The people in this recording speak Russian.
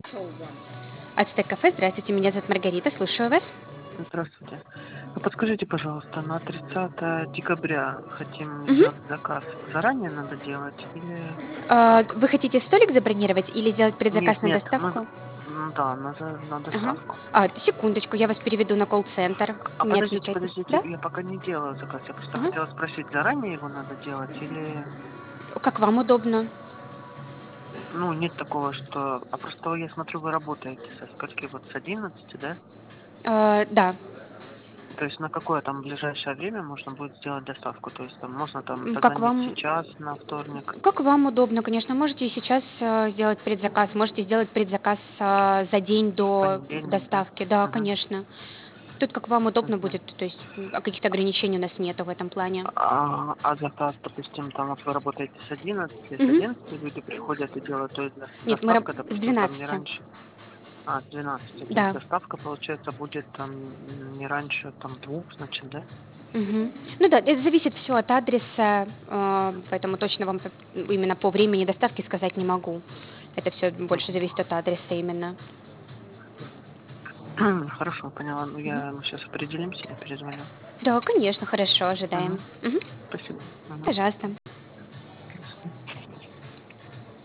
Ацтек-кафе, здравствуйте, меня зовут Маргарита, слушаю вас. Здравствуйте. Подскажите, пожалуйста, на 30 декабря хотим Мгм. сделать заказ. Заранее надо делать или как? Вы хотите столик забронировать или сделать предзаказ Нет, на нет, мы, доставку? да, на Ага. доставку. Секундочку, я вас переведу на колл-центр. А Не подождите, отключайтесь. подождите, Да? я пока не делаю заказ. Я просто Ага. хотела спросить, заранее его надо делать или... Как вам удобно. Ну, нет такого, что... А просто я смотрю, вы работаете со скольки? Вот с 11, да? Да. То есть на какое там ближайшее время можно будет сделать доставку? То есть там можно там Как позвонить вам сейчас, на вторник, как вам удобно, конечно. Можете сейчас, сделать предзаказ, можете сделать предзаказ, за день в до понедельник, да? доставки. Да, Мгм. конечно. Тут как вам удобно Мгм. будет, то есть, каких-то ограничений у нас нету в этом плане. А заказ, допустим, там вот вы работаете с Мгм. 11 люди приходят и делают, то есть Нет, мы доставка, с допустим, там не 12. раньше, с 12, то есть Да. доставка, получается, будет там не раньше там 2, значит, да? Мгм. Ну да, это зависит все от адреса, поэтому точно вам именно по времени доставки сказать не могу. Это все больше Мгм. зависит от адреса именно. Хорошо, поняла. Ну, Мгм. мы сейчас определимся и перезвоню. Да, конечно, хорошо, Мгм. ожидаем. Мгм. Спасибо. Мгм. Пожалуйста.